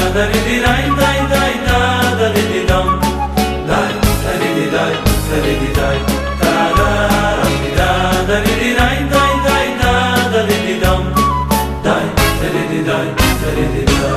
da di di dai dai dai da da di di dum dai da di di dai da di di dai da da di da da di di dai dai dai da da di di dum dai da di di dai da di di da.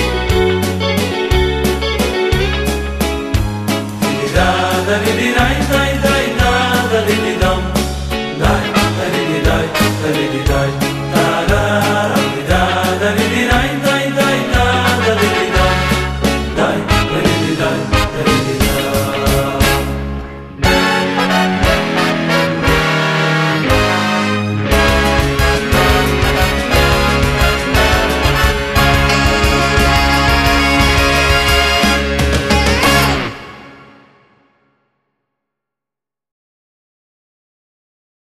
Da di di dai